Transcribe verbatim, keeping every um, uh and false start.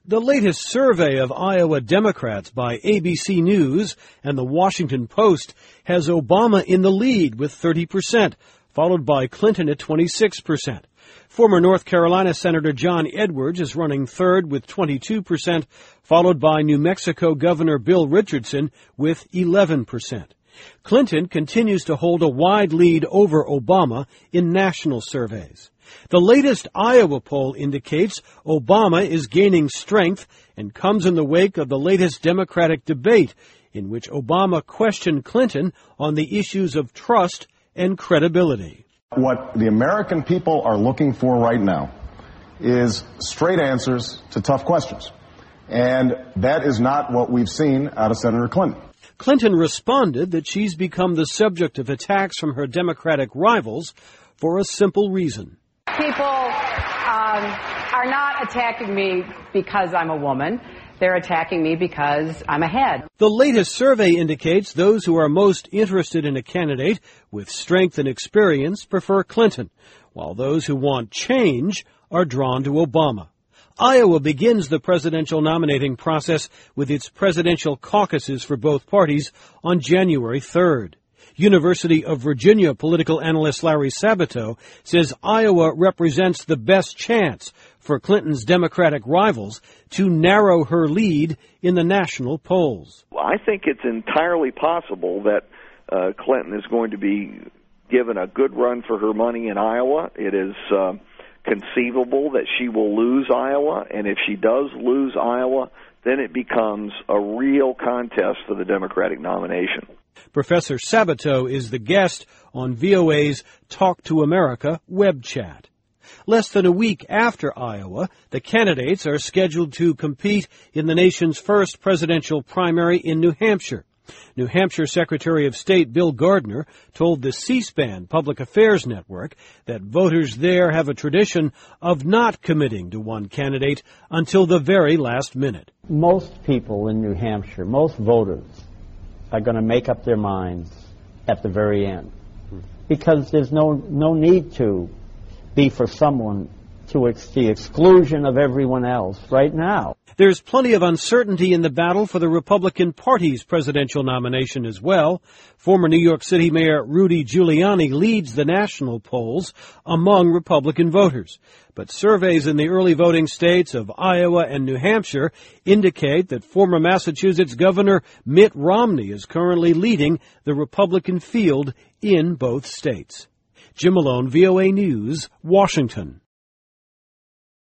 The latest survey of Iowa Democrats by A B C News and the Washington Post has Obama in the lead with thirty percent, followed by Clinton at twenty-six percent. Former North Carolina Senator John Edwards is running third with twenty-two percent, followed by New Mexico Governor Bill Richardson with eleven percent. Clinton continues to hold a wide lead over Obama in national surveys. The latest Iowa poll indicates Obama is gaining strength and comes in the wake of the latest Democratic debate in which Obama questioned Clinton on the issues of trust and credibility. What the American people are looking for right now is straight answers to tough questions. And that is not what we've seen out of Senator Clinton. Clinton responded that she's become the subject of attacks from her Democratic rivals for a simple reason. People um, are not attacking me because I'm a woman. They're attacking me because I'm ahead. The latest survey indicates those who are most interested in a candidate with strength and experience prefer Clinton, while those who want change are drawn to Obama. Iowa begins the presidential nominating process with its presidential caucuses for both parties on January third. University of Virginia political analyst Larry Sabato says Iowa represents the best chance for Clinton's Democratic rivals to narrow her lead in the national polls. Well, I think it's entirely possible that uh, Clinton is going to be given a good run for her money in Iowa. It is uh, conceivable that she will lose Iowa, and if she does lose Iowa, then it becomes a real contest for the Democratic nomination. Professor Sabato is the guest on V O A's Talk to America web chat. Less than a week after Iowa, the candidates are scheduled to compete in the nation's first presidential primary in New Hampshire. New Hampshire Secretary of State Bill Gardner told the C-SPAN Public Affairs Network that voters there have a tradition of not committing to one candidate until the very last minute. Most people in New Hampshire, most voters, are going to make up their minds at the very end, because there's no no need to be for someone to ex- the exclusion of everyone else right now. There's plenty of uncertainty in the battle for the Republican Party's presidential nomination as well. Former New York City Mayor Rudy Giuliani leads the national polls among Republican voters. But surveys in the early voting states of Iowa and New Hampshire indicate that former Massachusetts Governor Mitt Romney is currently leading the Republican field in both states. Jim Malone, V O A News, Washington.